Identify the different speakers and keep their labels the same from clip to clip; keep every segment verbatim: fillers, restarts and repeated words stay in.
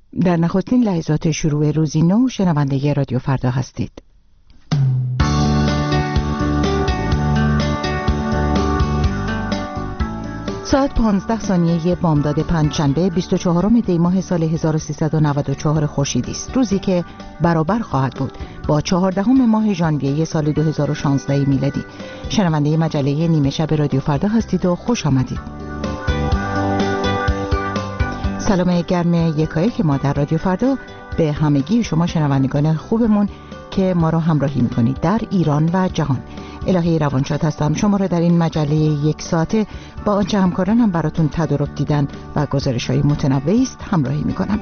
Speaker 1: در نخستین لحظات شروع روزی نو شنونده رادیو فردا هستید. ساعت پانزده ثانیه بامداد پنجشنبه بیست و چهارم دی ماه سال هزار و سیصد و نود و چهار خورشیدی است، روزی که برابر خواهد بود با چهاردهم ماه ژانویه سال دو هزار و شانزده میلادی. شنونده مجله نیمه شب رادیو فردا هستید و خوش آمدید. سلام گرم یکایک ما در رادیو فردا به همگی شما شنوندگان خوبمون که ما را همراهی میکنید در ایران و جهان. الهی روانشاد هستم، شما را در این مجله یک ساعته با آنچه همکارانم براتون تدارک دیدن و گزارش‌های متنوعی است همراهی میکنم.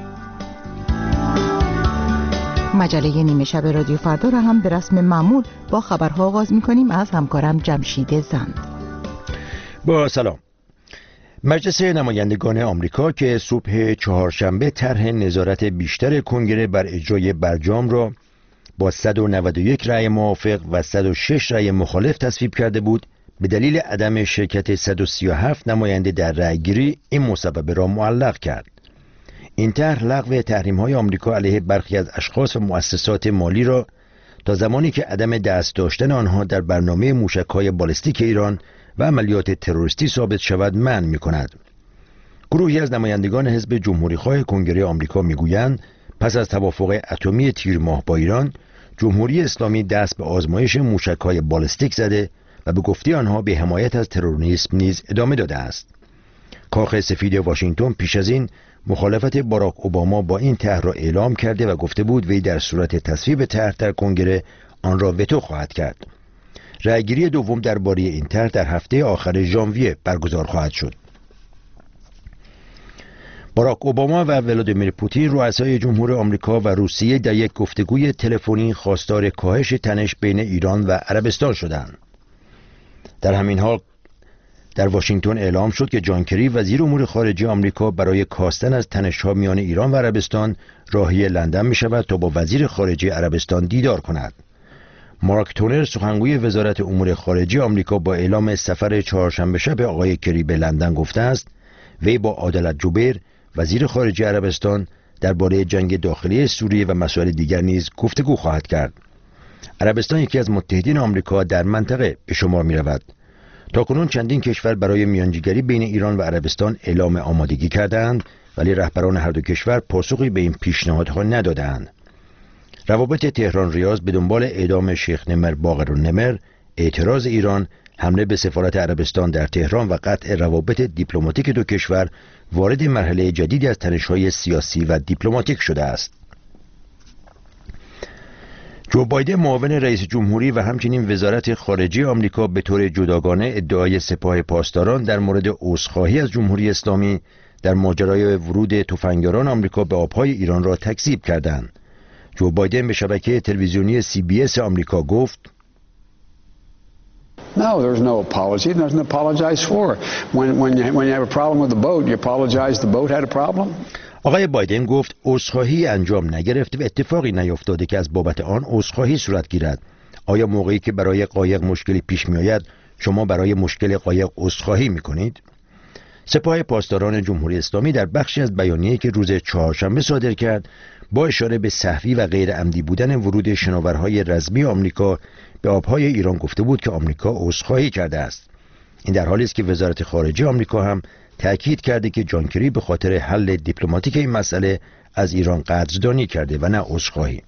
Speaker 1: مجله نیمه شب رادیو فردا را هم به رسم معمول با خبرها آغاز میکنیم از همکارم جمشید زند.
Speaker 2: با سلام. مجلس نمایندگان آمریکا که صبح چهارشنبه طرح نظارت بیشتر کنگره بر اجرای برجام را با صد و نود و یک رأی موافق و صد و شش رأی مخالف تصویب کرده بود، به دلیل عدم شرکت صد و سی و هفت نماینده در رأیگیری این مصوبه را معلق کرد. این طرح لغو تحریم‌های آمریکا علیه برخی از اشخاص و مؤسسات مالی را تا زمانی که عدم دست داشتن آنها در برنامه موشک‌های بالستیک ایران و عملیات تروریستی ثابت شود منع می‌کند. گروهی از نمایندگان حزب جمهوری‌خواه کنگره آمریکا می‌گویند پس از توافق اتمی تیر ماه با ایران، جمهوری اسلامی دست به آزمایش موشک‌های بالستیک زده و به گفته آنها به حمایت از تروریسم نیز ادامه داده است. کاخ سفید واشنگتن پیش از این مخالفت باراک اوباما با این طرح را اعلام کرده و گفته بود وی در صورت تصویب طرح در کنگره آن را وتو خواهد کرد. رأیگیری دوم درباره این طرح در هفته آخر ژانویه برگزار خواهد شد. باراک اوباما و ولادیمیر پوتین رؤسای جمهور آمریکا و روسیه در یک گفتگوی تلفنی خواستار کاهش تنش بین ایران و عربستان شدند. در همین حال در واشنگتن اعلام شد که جان کری وزیر امور خارجه آمریکا برای کاستن از تنش‌ها میان ایران و عربستان راهی لندن می شود تا با وزیر خارجه عربستان دیدار کند. مارک تونر سخنگوی وزارت امور خارجه آمریکا با اعلام سفر چهارشنبه شب آقای کری به لندن گفته است وی با عادلت جبیر وزیر خارجه عربستان درباره جنگ داخلی سوریه و مسائل دیگر نیز گفتگو خواهد کرد. عربستان یکی از متحدین آمریکا در منطقه به شمار می رود. تاکنون چندین کشور برای میانجیگری بین ایران و عربستان اعلام آمادگی کردند، ولی رهبران هر دو کشور پاسخی به این پیشنهادها ندادند. روابط تهران ریاض به دنبال اعدام شیخ نمر باقرالنمر، اعتراض ایران، حمله به سفارت عربستان در تهران و قطع روابط دیپلماتیک دو کشور وارد مرحله جدیدی از تنش‌های سیاسی و دیپلماتیک شده است. جو بایدن معاون رئیس جمهوری و همچنین وزارت خارجه آمریکا به طور جداگانه ادعای سپاه پاسداران در مورد عذرخواهی از جمهوری اسلامی در ماجرای ورود تفنگداران آمریکا به آبهای ایران را تکذیب کردند. جو بایدن به شبکه تلویزیونی سی بی اس آمریکا گفت:
Speaker 3: No, there's no apology. There's nothing to apologize for. When when you when you have a problem with the boat, you apologize the boat had a problem.
Speaker 2: آقای بایدن گفت عذرخواهی انجام نگرفته و اتفاقی نیفتاده که از بابت آن عذرخواهی صورت گیرد. آیا موقعی که برای قایق مشکلی پیش می آید شما برای مشکل قایق عذرخواهی می کنید؟ سپاه پاسداران جمهوری اسلامی در بخشی از بیانیه‌ای که روز چهارشنبه صادر کرد با اشاره به سهوی و غیر عمدی بودن ورود شناورهای رزمی آمریکا به آبهای ایران گفته بود که آمریکا عذرخواهی کرده است. این در حالی است که وزارت خارجه آمریکا هم تأکید کرده که جان کری به خاطر حل دیپلماتیک این مسئله از ایران قدردانی کرده و نه عذرخواهی.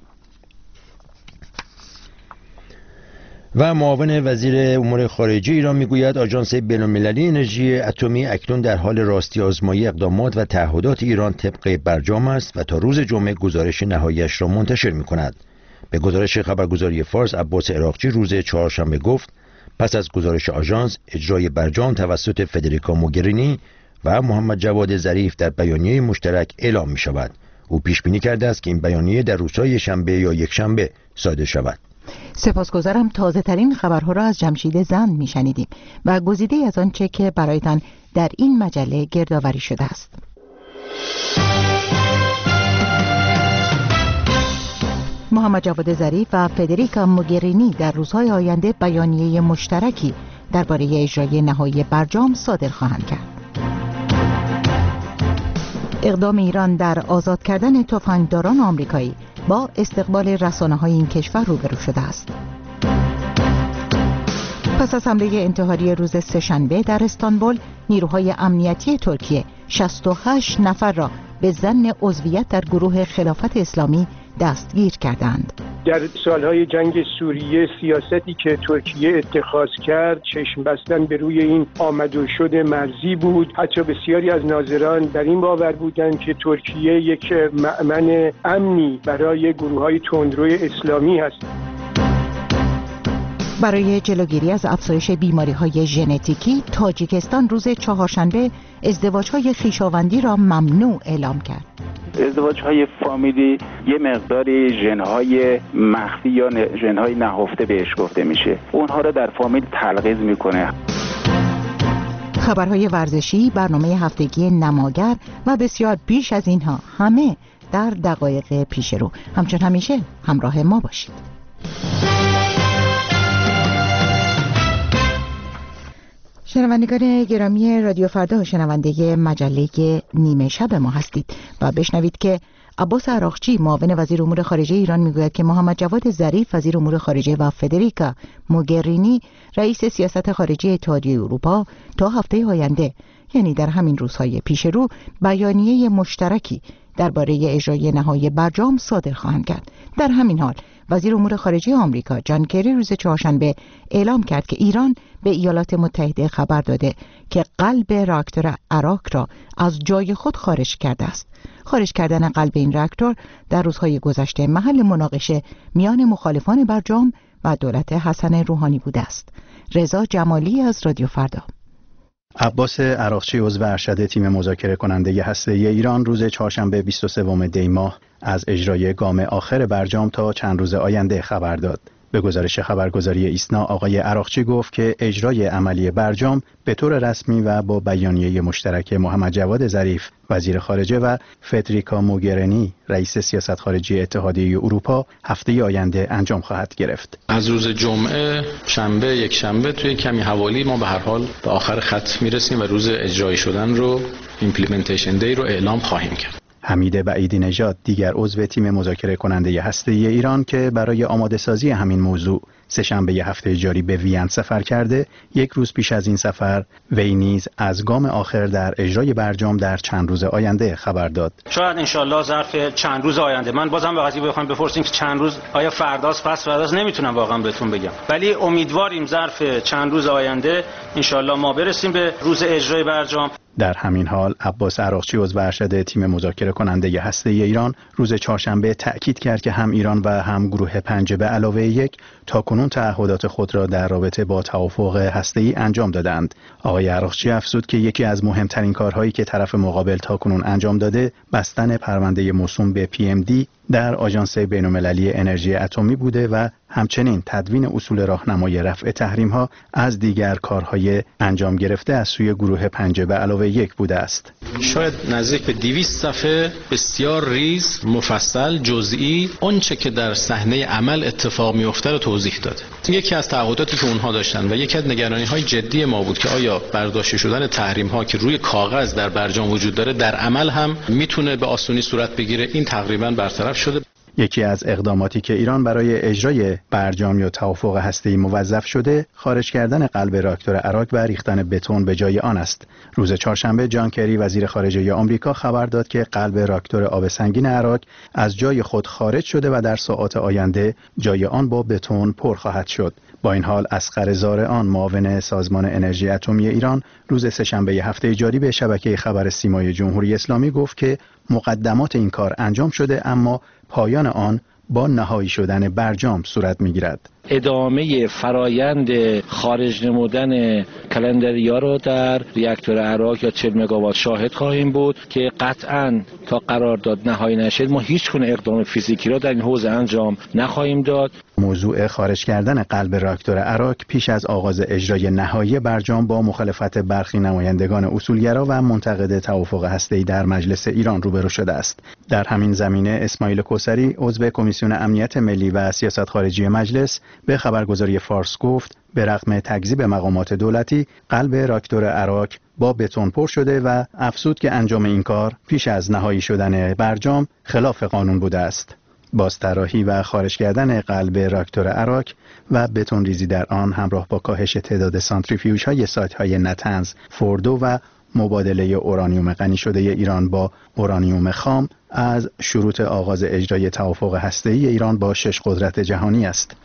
Speaker 2: و معاون وزیر امور خارجه ایران میگوید آژانس بین‌المللی انرژی اتمی اکنون در حال راستی آزمایی اقدامات و تعهدات ایران طبق برجام است و تا روز جمعه گزارش نهاییش را منتشر می‌کند. به گزارش خبرگزاری فارس عباس عراقچی روز چهارشنبه گفت پس از گزارش آژانس اجرای برجام توسط فدریکا موگرینی و محمد جواد ظریف در بیانیه مشترک اعلام می شود. او پیش بینی کرده است که این بیانیه در روزهای شنبه یا یک شنبه صادر شود.
Speaker 1: سپاسگزارم. تازه ترین خبرها را از جمشید زند می شنیدیم و گزیده از آنچه که برایتان در این مجله گردآوری شده است. محمد جواد ظریف و فدریکا موگرینی در روزهای آینده بیانیه مشترکی درباره اجرای نهایی برجام صادر خواهند کرد. اقدام ایران در آزاد کردن تفنگداران آمریکایی با استقبال رسانه‌های این کشور روبرو شده است. پس از حمله انتحاری روز سه‌شنبه در استانبول، نیروهای امنیتی ترکیه شصت و هشت نفر را به ظن عضویت در گروه خلافت اسلامی دستگیر کردند.
Speaker 4: در سالهای جنگ سوریه سیاستی که ترکیه اتخاذ کرد چشم بستن به روی این آمد و شد مرزی بود. حتی بسیاری از ناظران در این باور بودند که ترکیه یک مأمن امنی برای گروه‌های تندروی اسلامی است.
Speaker 1: برای جلوگیری از افزایش بیماری‌های ژنتیکی، تاجیکستان روز چهارشنبه ازدواج‌های خویشاوندی را ممنوع اعلام کرد.
Speaker 5: ازدواج‌های فامیلی یه مقداری ژن‌های مخفی یا ژن‌های نهفته بهش گفته میشه. اونها رو در فامیل تلغیز میکنه.
Speaker 1: خبرهای ورزشی، برنامه هفتگی نماگر و بسیار بیش از اینها، همه در دقایق پیش رو. همچون همیشه همراه ما باشید. شنوندگان گرامی رادیو فردا، شنونده مجله نیمه شب ما هستید و بشنوید که عباس عراقچی معاون وزیر امور خارجه ایران میگوید که محمد جواد ظریف وزیر امور خارجه و فدریکا موگرینی رئیس سیاست خارجی اتحادیه اروپا تا هفته آینده، یعنی در همین روزهای پیش رو، بیانیه مشترکی درباره اجرای نهایی برجام صادر خواهند کرد. در همین حال وزیر امور خارجه آمریکا جان کری روز چهارشنبه اعلام کرد که ایران به ایالات متحده خبر داده که قلب راکتور اراک را از جای خود خارج کرده است. خارج کردن قلب این راکتور در روزهای گذشته محل مناقشه میان مخالفان برجام و دولت حسن روحانی بوده است. رضا جمالی از رادیو فردا.
Speaker 6: عباس عراقچی عضو ارشد تیم مذاکره کننده هسته‌ای ایران روز چهارشنبه بیست و سوم دی ماه از اجرای گام آخر برجام تا چند روز آینده خبر داد. به گزارش خبرگزاری ایسنا، آقای عراقچی گفت که اجرای عملی برجام به طور رسمی و با بیانیه مشترک محمد جواد ظریف وزیر خارجه و فدریکا موگرینی رئیس سیاست خارجی اتحادیه اروپا هفته آینده انجام خواهد گرفت.
Speaker 7: از روز جمعه، شنبه، یک شنبه توی کمی حوالی ما به هر حال به آخر خط میرسیم و روز اجرایی شدن رو، ایمپلیمنتیشن دی رو اعلام خواهیم کرد.
Speaker 6: حمید بعیدی نژاد، دیگر عضو تیم مذاکره کننده هسته‌ای ایران که برای آماده سازی همین موضوع سه‌شنبه هفته جاری به وین سفر کرده، یک روز پیش از این سفر وی نیز از گام آخر در اجرای برجام در چند روز آینده خبر داد.
Speaker 8: شاید انشالله ظرف چند روز آینده. من بازم به قضیه بخوام بپرسیم که چند روز آیا فرداست پس فرداست نمیتونم واقعا بهتون بگم، ولی امیدواریم ظرف چند روز آینده انشالله ما برسیم به روز اجرای برجام.
Speaker 6: در همین حال عباس عراقچی عضو ارشد تیم مذاکره کننده هسته‌ای ایران روز چهارشنبه تأکید کرد که هم ایران و هم گروه پنج به علاوه یک تاکنون تعهدات خود را در رابطه با توافق هسته‌ای انجام دادند. آقای عراقچی افزود که یکی از مهمترین کارهایی که طرف مقابل تاکنون انجام داده بستن پرونده موسوم به پی ام دی در آژانس بین‌المللی انرژی اتمی بوده و همچنین تدوین اصول راهنمای رفع تحریم‌ها از دیگر کارهای انجام گرفته از سوی گروه پنج به علاوه یک بوده است.
Speaker 7: شاید نزدیک به دویست صفحه بسیار ریز، مفصل، جزئی آنچه که در صحنه عمل اتفاق می‌افته رو توضیح داده. یکی از تعهداتی که اونها داشتن و یکی از نگرانی‌های جدی ما بود که آیا برداشته شدن تحریم‌ها که روی کاغذ در برجام وجود داره در عمل هم میتونه به آسونی صورت بگیره. این تقریباً برطرف شده.
Speaker 6: یکی از اقداماتی که ایران برای اجرای برجام یا توافق هسته‌ای موظف شده، خارج کردن قلب راکتور اراک و ریختن بتون به جای آن است. روز چهارشنبه جان کری وزیر خارجه آمریکا خبر داد که قلب راکتور آب سنگین اراک از جای خود خارج شده و در ساعات آینده جای آن با بتون پر خواهد شد. با این حال اصغر زارعان، معاون سازمان انرژی اتمی ایران، روز سه‌شنبه هفته جاری به شبکه خبر سیمای جمهوری اسلامی گفت که مقدمات این کار انجام شده، اما پایان آن با نهایی شدن برجام صورت می‌گیرد.
Speaker 9: ادامه فرایند خارج نمودن کلندریا رو در ریاکتور اراک یا چهل مگاوات شاهد خواهیم بود که قطعاً تا قرارداد نهایی نشد ما هیچ گونه اقدام فیزیکی را در این حوزه انجام نخواهیم داد.
Speaker 6: موضوع خارج کردن قلب راکتور اراک پیش از آغاز اجرای نهایی برجام با مخالفت برخی نمایندگان اصولگرا و منتقد توافق هسته‌ای در مجلس ایران روبرو شده است. در همین زمینه اسماعیل کوثری، عضو کمیسیون امنیت ملی و سیاست خارجی مجلس، به خبرگزاری فارس گفت به رغم تکذیب مقامات دولتی، قلب راکتور اراک با بتون پر شده و افزود که انجام این کار پیش از نهایی شدن برجام خلاف قانون بوده است. بازطراحی و خارج کردن قلب راکتور اراک و بتون ریزی در آن همراه با کاهش تعداد سانتریفیوژهای سایت‌های نتنز، فوردو و مبادله اورانیوم غنی شده ایران با اورانیوم خام از شروط آغاز اجرای توافق هسته‌ای ایران با شش قدرت جهانی است.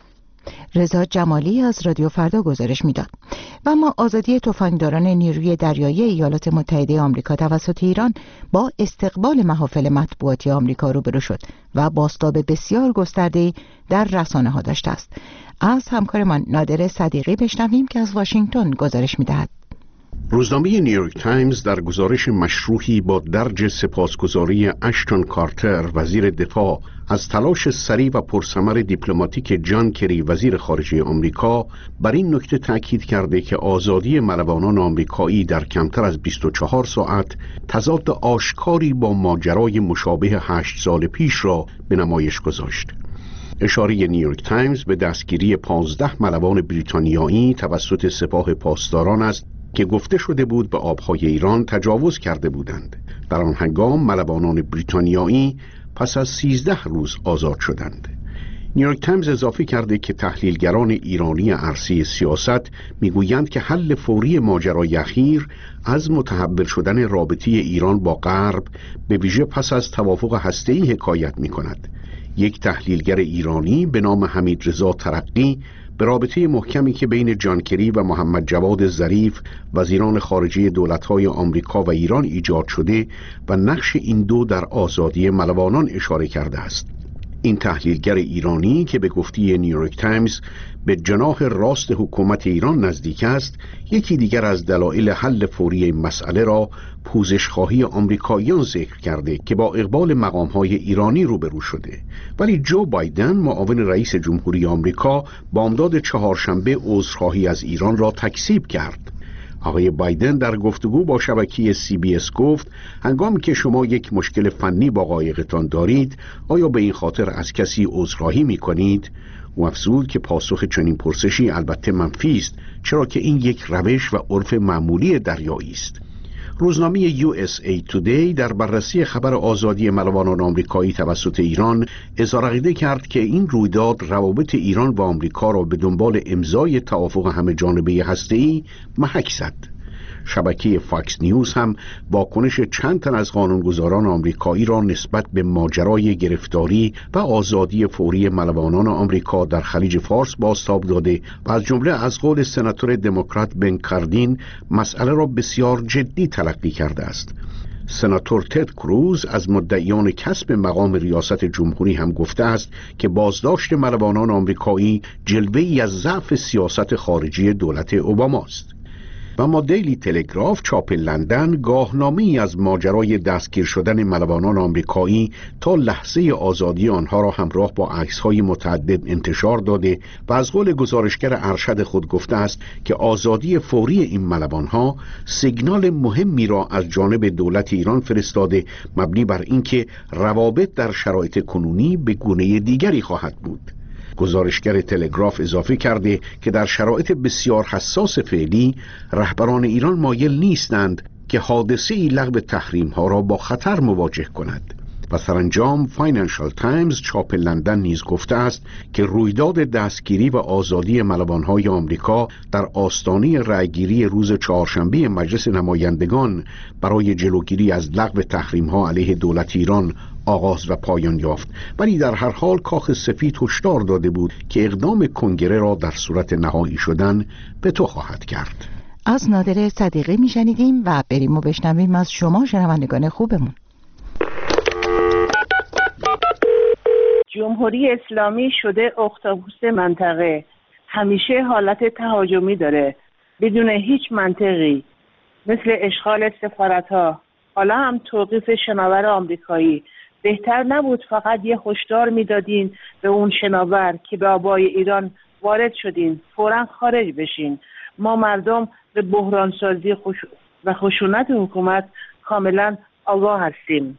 Speaker 1: رضا جمالی از رادیو فردا گزارش میداد. و اما آزادی تفنگداران نیروی دریایی ایالات متحده آمریکا توسط ایران با استقبال محافل مطبوعاتی آمریکا روبرو شد و بازتاب بسیار گسترده‌ای در رسانه‌ها داشته است. از همکارمان نادر صدیقی بشنویم که از واشنگتن گزارش میدهد.
Speaker 10: روزنامه نیویورک تایمز در گزارش مشروحی با درج سپاسگزاری اشتون کارتر وزیر دفاع از تلاش سریع و پرثمر دیپلماتیک جان کری وزیر خارجه آمریکا بر این نکته تأکید کرده که آزادی ملوانان آمریکایی در کمتر از بیست و چهار ساعت تضاد آشکاری با ماجرای مشابه هشت سال پیش را به نمایش گذاشت. اشاره نیویورک تایمز به دستگیری پانزده ملوان بریتانیایی توسط سپاه پاسداران است که گفته شده بود به آبهای ایران تجاوز کرده بودند. در آن هنگام ملوانان بریتانیایی پس از سیزده روز آزاد شدند. نیویورک تایمز اضافه کرده که تحلیلگران ایرانی عرصه سیاست میگویند که حل فوری ماجرای اخیر از متحول شدن رابطه ایران با غرب به ویژه پس از توافق هسته‌ای حکایت می‌کند. یک تحلیلگر ایرانی به نام حمیدرضا ترقی به رابطه محکمی که بین جان کری و محمد جواد ظریف وزیران خارجه دولت‌های آمریکا و ایران ایجاد شده و نقش این دو در آزادی ملوانان اشاره کرده است. این تحلیلگر ایرانی که به گفته نیویورک تایمز به جناح راست حکومت ایران نزدیک است، یکی دیگر از دلایل حل فوری این مسئله را پوزش‌خواهی آمریکاییان ذکر کرده که با اقبال مقام‌های ایرانی روبرو شده. ولی جو بایدن معاون رئیس جمهوری آمریکا بامداد چهارشنبه عذرخواهی از ایران را تکذیب کرد. آقای بایدن در گفتگو با شبکه سی بی اس گفت هنگامی که شما یک مشکل فنی با قایقتان دارید، آیا به این خاطر از کسی عذرخواهی می‌کنید؟ او افزود که پاسخ چنین پرسشی البته منفی است، چرا که این یک روش و عرف معمولی دریایی است. روزنامه یو اس ای تودی در بررسی خبر آزادی ملوانان آمریکایی توسط ایران اظهار عقیده کرد که این رویداد روابط ایران و آمریکا را به دنبال امضای توافق همه جانبه هسته‌ای محک زد. شبکه فاکس نیوز هم واکنش چند تن از قانونگذاران آمریکایی را نسبت به ماجرای گرفتاری و آزادی فوری ملوانان آمریکا در خلیج فارس بازتاب داده و از جمله از قول سناتور دموکرات بن کاردین مسئله را بسیار جدی تلقی کرده است. سناتور تد کروز از مدعیان کسب مقام ریاست جمهوری هم گفته است که بازداشت ملوانان آمریکایی جلوه‌ای از ضعف سیاست خارجی دولت اوباما است. و اما دیلی تلگراف چاپ لندن گاهنامه‌ای از ماجرای دستگیر شدن ملوانان آمریکایی تا لحظه آزادی آنها را همراه با عکس‌های متعدد انتشار داده و از قول گزارشگر ارشد خود گفته است که آزادی فوری این ملوانها سیگنال مهمی را از جانب دولت ایران فرستاده، مبنی بر اینکه روابط در شرایط کنونی به گونه دیگری خواهد بود. گزارشگر تلگراف اضافه کرده که در شرایط بسیار حساس فعلی رهبران ایران مایل نیستند که حادثه لغو تحریم ها را با خطر مواجه کند. و سرانجام فاینانشال تایمز چاپ لندن نیز گفته است که رویداد دستگیری و آزادی ملوانهای آمریکا در آستانه رأیگیری روز چهارشنبه مجلس نمایندگان برای جلوگیری از لغو تحریم‌ها علیه دولت ایران آغاز و پایان یافت، ولی در هر حال کاخ سفید هشدار داده بود که اقدام کنگره را در صورت نهایی شدن به تو خواهد کرد.
Speaker 1: از نادر صدیقی میشنیدیم و بریم و بشنویم از شما شنوندگان خوبمون.
Speaker 11: جمهوری اسلامی شده اختاپوس منطقه، همیشه حالت تهاجمی داره بدون هیچ منطقی، مثل اشغال سفارت‌ها، حالا هم توقیف شناور آمریکایی. بهتر نبود فقط یه هشدار میدادین به اون شناور که به آبای ایران وارد شدین فوراً خارج بشین؟ ما مردم به بحرانسازی خش... و خشونت حکومت کاملا آگاه هستیم.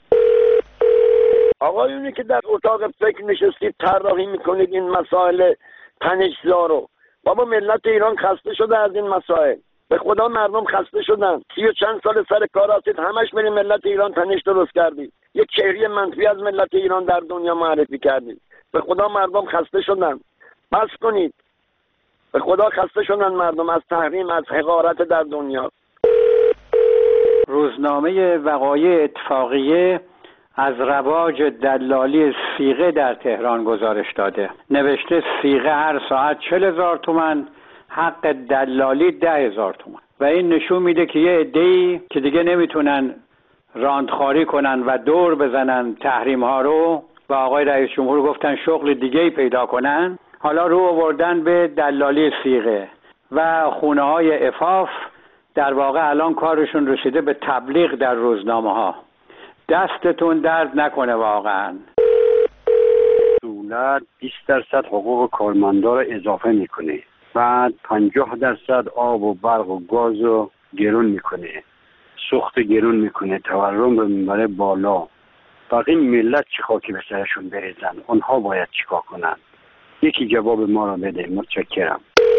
Speaker 12: آقایونی که در اتاق فکر نشستید طراحی میکنید این مسائل تنش‌زا رو، بابا ملت ایران خسته شده از این مسائل. به خدا مردم خسته شدن. سی و چند سال سر کار هستید، همش برید ملت ایران تنش درست کردید. یک چهره منفی از ملت ایران در دنیا معرفی کردید. به خدا مردم خسته شدن. بس کنید. به خدا خسته شدن مردم از تحریم، از حقارت در دنیا.
Speaker 13: روزنامه وقایع اتفاقیه از رواج دلالی صیغه در تهران گزارش داده. نوشته صیغه هر ساعت چهل هزار تومان، حق دلالی ده هزار تومان. و این نشون میده که یه عده‌ای که دیگه نمیتونن راندخاری کنن و دور بزنن تحریم ها رو و آقای رئیس جمهور گفتن شغل دیگه‌ای پیدا کنن، حالا رو آوردن به دلالی صیغه و خونه های عفاف. در واقع الان کارشون رسیده به تبلیغ در روزنامه ها. دستتون درد نکنه واقعا.
Speaker 14: دولت بیست درصد حقوق کارمندا رو اضافه میکنه، بعد پنجاه درصد آب و برق و گاز رو گرون میکنه، سوخت گرون میکنه، تورم رو میبره بالا. باقی ملت چه خاکی به سرشون بریزن؟ اونها باید چیکار کنن؟ یکی جواب ما رو بده. متشکرم.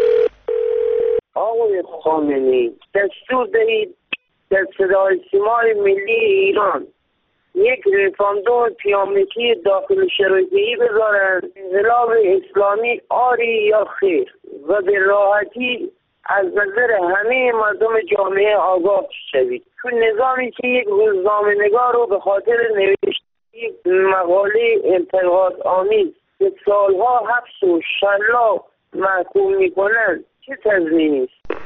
Speaker 15: آقای خامنه‌ای، دستور دهید در صدای سیمای ملی ایران یک رفراندوم پیامکی داخل شرایطی بذارن، انقلاب اسلامی آری یا خیر، و به راحتی از نظر همه مردم جامعه آگاه شوید. چون نظامی که یک روزنامه نگار رو به خاطر نوشت یک مقاله انتقاد آمیز به سالها حبس و شلاق محکوم میکنن، چه تضمینی است؟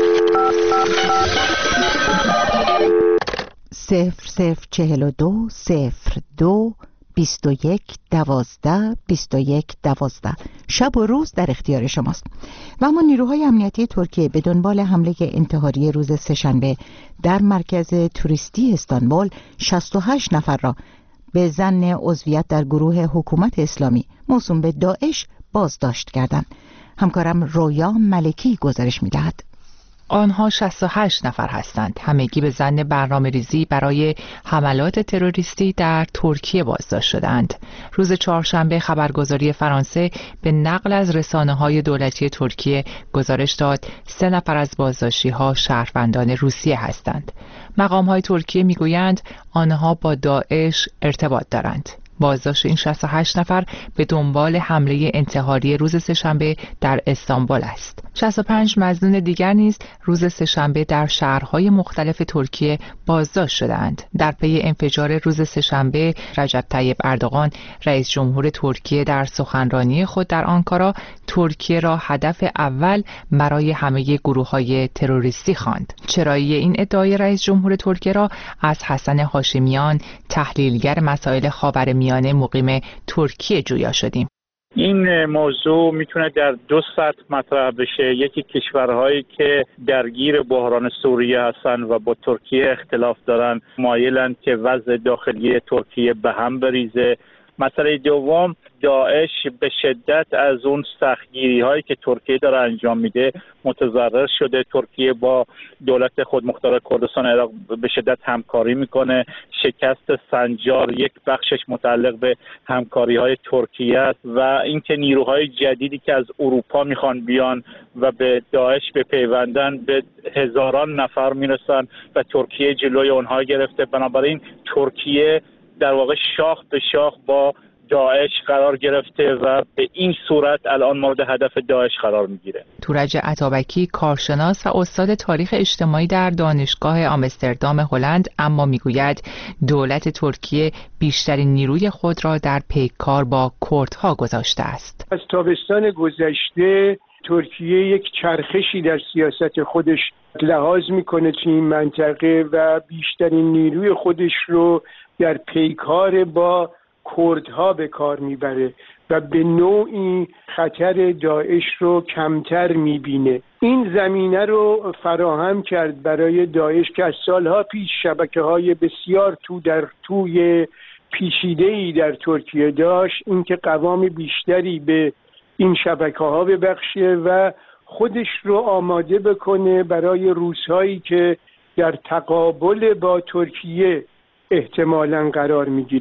Speaker 1: صفر صفر چهل و دو صفر دو بیست و یک دوازده بیست و یک دوازده شب و روز در اختیار شماست. و اما نیروهای امنیتی ترکیه به دنبال حمله انتحاری روز سه‌شنبه در مرکز توریستی استانبول شصت و هشت نفر را به ظن عضویت در گروه حکومت اسلامی موسوم به داعش بازداشت کردند. همکارم رویا ملکی گزارش می‌دهد.
Speaker 16: آنها شصت و هشت نفر هستند. همگی به ظن برنامه‌ریزی برای حملات تروریستی در ترکیه بازداشت شدند. روز چهارشنبه خبرگزاری فرانسه به نقل از رسانه‌های دولتی ترکیه گزارش داد سه نفر از بازداشتی‌ها شهروندان روسیه هستند. مقام‌های ترکیه می‌گویند آنها با داعش ارتباط دارند. بازداشت این شصت و هشت نفر به دنبال حمله انتحاری روز سه‌شنبه در استانبول است. شصت و پنج مظنون دیگر نیز روز سه‌شنبه در شهرهای مختلف ترکیه بازداشت شدند. در پی انفجار روز سه‌شنبه، رجب طیب اردوغان رئیس جمهور ترکیه در سخنرانی خود در آنکارا ترکیه را هدف اول برای همه گروه‌های تروریستی خواند. چرایی این ادعای رئیس جمهور ترکیه را از حسن هاشمیان، تحلیلگر مسائل خاورمیانه مقیم ترکیه جویا شدیم.
Speaker 17: این موضوع میتونه در دو سطح مطرح بشه. یکی کشورهایی که درگیر بحران سوریه هستن و با ترکیه اختلاف دارن مایلن که وضع داخلی ترکیه به هم بریزه. مسئله دوم، داعش به شدت از اون سختگیری هایی که ترکیه داره انجام میده متضرر شده. ترکیه با دولت خودمختار کردستان عراق به شدت همکاری میکنه. شکست سنجار یک بخشش متعلق به همکاری های ترکیه است و اینکه نیروهای جدیدی که از اروپا میخوان بیان و به داعش بپیوندن به هزاران نفر میرسن و ترکیه جلوی اونها گرفته. بنابراین ترکیه در واقع شاخ به شاخ با داعش قرار گرفته و به این صورت الان مورد هدف داعش قرار میگیره.
Speaker 16: تورج عطابکی کارشناس و استاد تاریخ اجتماعی در دانشگاه آمستردام هلند اما میگوید دولت ترکیه بیشترین نیروی خود را در پیکار با کردها گذاشته است.
Speaker 4: از تابستان گذشته ترکیه یک چرخشی در سیاست خودش لحاظ میکنه تو این منطقه و بیشترین نیروی خودش رو در پیکار با کردها به کار میبره و به نوعی خطر داعش رو کمتر میبینه. این زمینه رو فراهم کرد برای داعش که از سالها پیش شبکه‌های بسیار تو در توی پیچیده‌ای در ترکیه داشت، اینکه قوام بیشتری به این شبکه‌ها ببخشه و خودش رو آماده بکنه برای روزهایی که در تقابل با ترکیه احتمالاً قرار میگیره.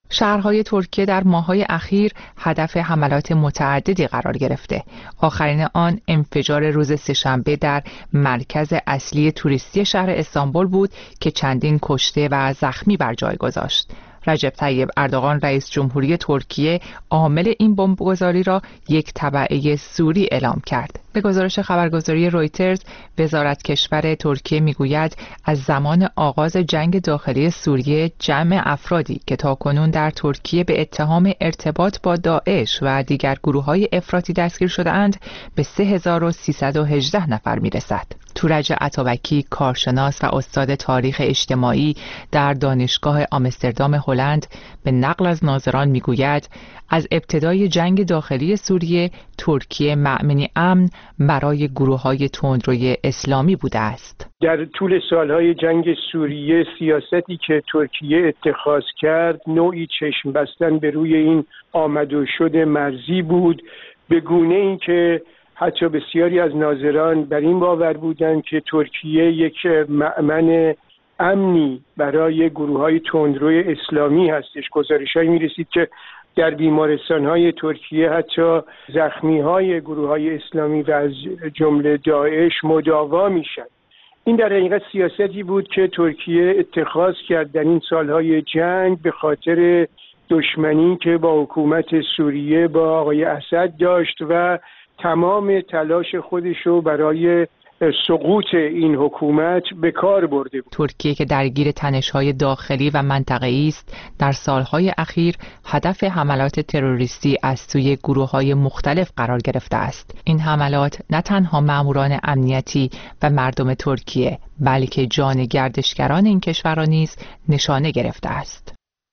Speaker 16: شهرهای ترکیه در ماه‌های اخیر هدف حملات متعددی قرار گرفته. آخرین آن انفجار روز سه‌شنبه در مرکز اصلی توریستی شهر استانبول بود که چندین کشته و زخمی بر جای گذاشت. رجب طیب اردوغان رئیس جمهوری ترکیه عامل این بمبگذاری را یک تبعه سوری اعلام کرد. به گزارش خبرگزاری رویترز، وزارت کشور ترکیه میگوید از زمان آغاز جنگ داخلی سوریه جمع افرادی که تاکنون در ترکیه به اتهام ارتباط با داعش و دیگر گروه‌های افراطی دستگیر شده‌اند به سه هزار و سیصد و هجده نفر میرسد. تورج عطابکی، کارشناس و استاد تاریخ اجتماعی در دانشگاه آمستردام هلند، به نقل از ناظران میگوید از ابتدای جنگ داخلی سوریه ترکیه مأمنی امن برای گروه‌های تندروی اسلامی بوده است.
Speaker 4: در طول سالهای جنگ سوریه سیاستی که ترکیه اتخاذ کرد نوعی چشم بستن به روی این آمد و شد مرزی بود، به گونه‌ای که حتی بسیاری از ناظران بر این باور بودند که ترکیه یک مأمن امنی برای گروه‌های تندروی اسلامی هستش. گزارش‌هایی می‌رسید که در بیمارستان‌های ترکیه حتی زخمی‌های گروه‌های اسلامی و از جمله داعش مداوا میشن. این در حقیقت سیاستی بود که ترکیه اتخاذ کرد در این سالهای جنگ به خاطر دشمنی که با حکومت سوریه با آقای اسد داشت و تمام تلاش خودش رو برای سقوط این حکومت به کار برده بود.
Speaker 16: ترکیه که درگیر تنش‌های داخلی و منطقه‌ای است، در سالهای اخیر هدف حملات تروریستی از سوی گروه‌های مختلف قرار گرفته است. این حملات نه تنها ماموران امنیتی و مردم ترکیه، بلکه جان گردشگران این کشور را نیز نشانه گرفته است.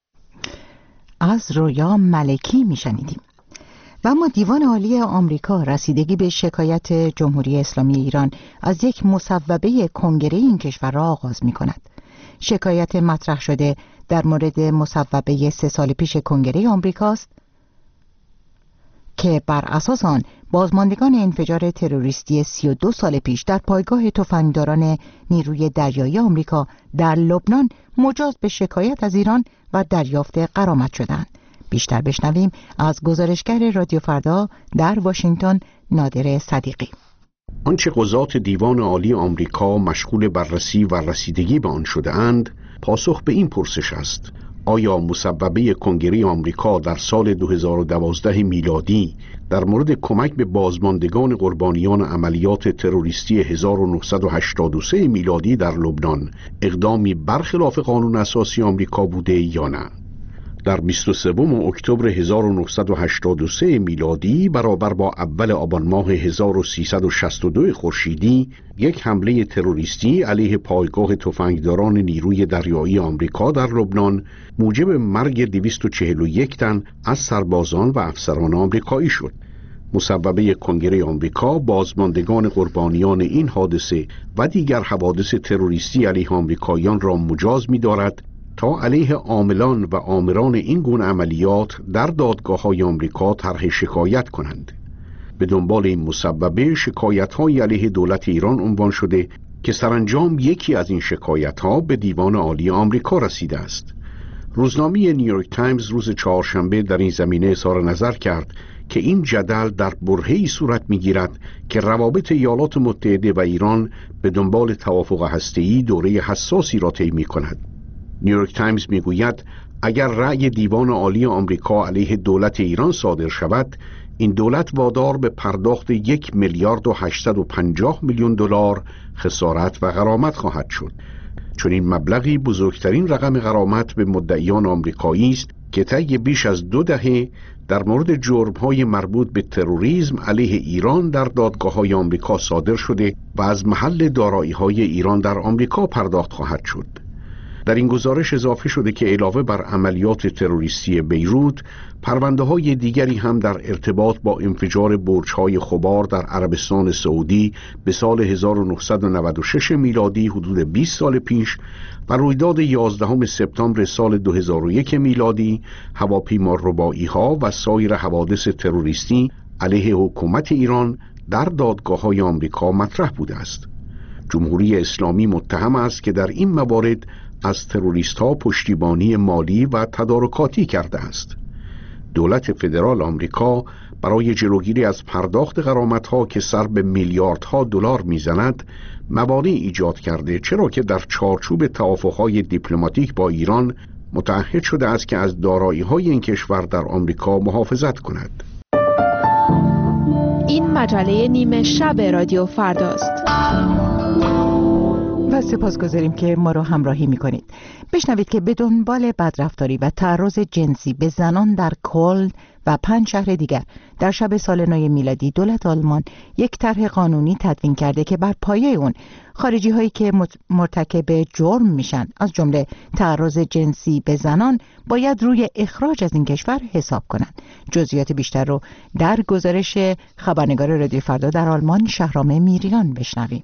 Speaker 1: از رویا ملکی میشنیدیم. و اما دیوان عالی آمریکا رسیدگی به شکایت جمهوری اسلامی ایران از یک مصوبه کنگره این کشور را آغاز می کند. شکایت مطرح شده در مورد مصوبه سه سال پیش کنگره آمریکاست که بر اساس آن بازماندگان انفجار تروریستی سی و دو سال پیش در پایگاه تفنگداران نیروی دریایی آمریکا در لبنان مجاز به شکایت از ایران و دریافت غرامت شدند. بیشتر بشنویم از گزارشگر رادیو فردا در واشنگتن، نادر صدیقی.
Speaker 10: آنچه قضات دیوان عالی آمریکا مشغول بررسی و رسیدگی به آن شده اند، پاسخ به این پرسش است: آیا مصوبه کنگره آمریکا در سال دو هزار و دوازده میلادی در مورد کمک به بازماندگان قربانیان عملیات تروریستی هزار و نهصد و هشتاد و سه میلادی در لبنان اقدامی برخلاف قانون اساسی آمریکا بوده یا نه؟ در بیست و سوم اکتبر هزار و نهصد و هشتاد و سه میلادی برابر با اول آبان ماه هزار و سیصد و شصت و دو خورشیدی یک حمله تروریستی علیه پایگاه تفنگداران نیروی دریایی آمریکا در لبنان موجب مرگ دویست و چهل و یک تن از سربازان و افسران آمریکایی شد. مصوبه کنگره آمریکا بازماندگان قربانیان این حادثه و دیگر حوادث تروریستی علیه آمریکاییان را مجاز می‌دارد تا علیه عاملان و آمران این گونه عملیات در دادگاه‌های آمریکا طرح شکایت کنند. به دنبال این مصوبه شکایت‌های علیه دولت ایران عنوان شده که سرانجام یکی از این شکایت‌ها به دیوان عالی آمریکا رسیده است. روزنامه نیویورک تایمز روز چهارشنبه در این زمینه اظهار نظر کرد که این جدل در برهه‌ای صورت می‌گیرد که روابط ایالات متحده و ایران به دنبال توافق هسته‌ای دوره حساسی را طی می‌کند. نیویورک تایمز میگوید اگر رأی دیوان عالی آمریکا علیه دولت ایران صادر شود، این دولت وادار به پرداخت یک میلیارد و هشتصد و پنجاه میلیون دلار خسارت و غرامت خواهد شد. چون این مبلغی بزرگترین رقم غرامت به مدعیان آمریکایی است که طی بیش از دو دهه در مورد جرم‌های مربوط به تروریسم علیه ایران در دادگاه‌های آمریکا صادر شده و از محل دارایی‌های ایران در آمریکا پرداخت خواهد شد. در این گزارش اضافه شده که علاوه بر عملیات تروریستی بیروت، پرونده‌های دیگری هم در ارتباط با انفجار برج‌های خبار در عربستان سعودی به سال هزار و نهصد و نود و شش میلادی حدود بیست سال پیش و رویداد یازدهم سپتامبر سال دو هزار و یک میلادی، هواپیما رباعی‌ها و سایر حوادث تروریستی علیه حکومت ایران در دادگاه‌های آمریکا مطرح بوده است. جمهوری اسلامی متهم است که در این موارد از تروریست‌ها پشتیبانی مالی و تدارکاتی کرده است. دولت فدرال آمریکا برای جلوگیری از پرداخت غرامت‌ها که سر به میلیاردها دلار می‌زند، موانعی ایجاد کرده، چرا که در چارچوب توافق‌های دیپلماتیک با ایران متعهد شده است که از دارایی‌های این کشور در آمریکا محافظت کند.
Speaker 18: این مجله نیمه شب رادیو فرداست.
Speaker 1: و سپاسگزاریم که ما را همراهی می‌کنید. بشنوید که به دنبال بدرفتاری و تعرض جنسی به زنان در کلن و پنج شهر دیگر در شب سال نو میلادی دولت آلمان یک طرح قانونی تدوین کرده که بر پایه اون خارجی هایی که مرتکب جرم میشن از جمله تعرض جنسی به زنان باید روی اخراج از این کشور حساب کنند. جزئیات بیشتر رو در گزارش خبرنگار رادیو فردا در آلمان شهرام میریان بشنویم.